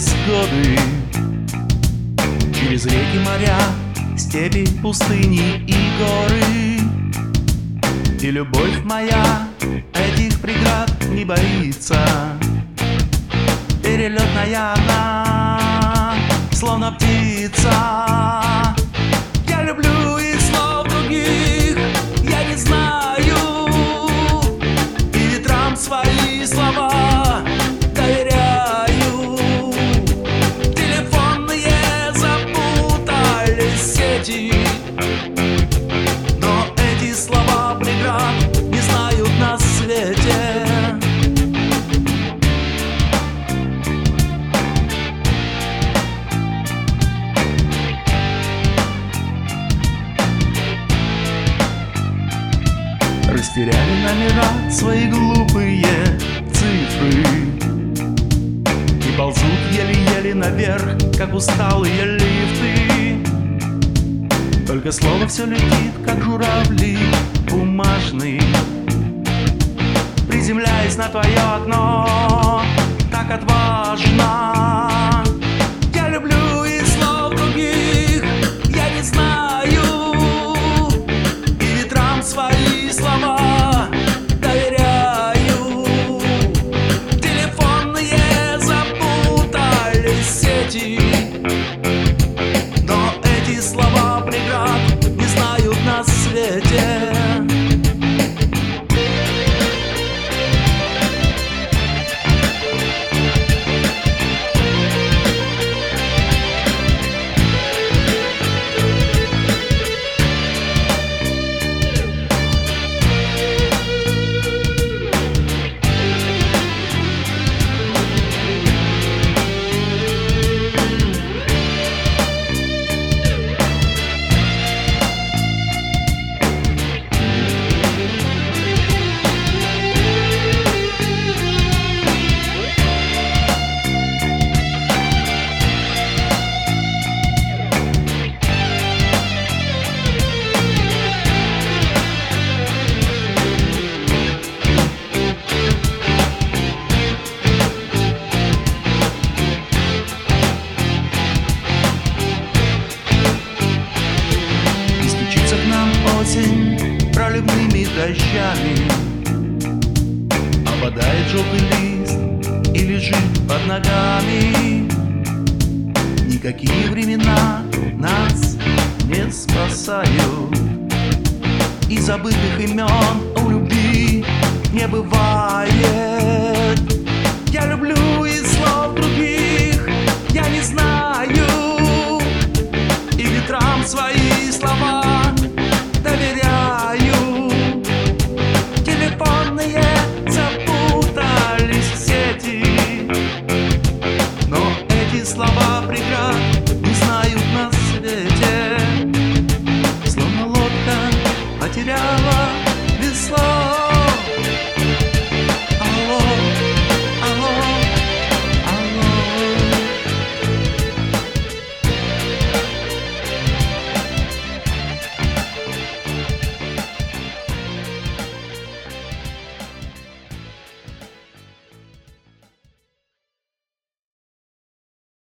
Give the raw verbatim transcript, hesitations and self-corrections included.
невзгоды, через реки, моря, степи, пустыни и горы. И любовь моя этих преград не боится. Перелетная она, словно птица. Я люблю и слов других я не знаю, и ветрам свои слова доверяю. Телефонные запутались сети, но эти слова преград не знают на свете. Растеряли номера свои глупые цифры и ползут еле-еле наверх, как усталые лифты. Только слово все летит, как журавли бумажный, приземляясь на твое окно так отважно. Я люблю и слов других я не знаю, и ветрам свои слова доверяю. Телефонные запутались сети, но эти слова преград не знают на свете. Осень проливными дождями опадает желтый лист и лежит под ногами. Никакие времена нас не спасают, и забытых имен у любви не бывает. Я люблю и слов других я не знаю, и ветрам свои слова доверяю. Телефонные запутались в сети, но эти слова преград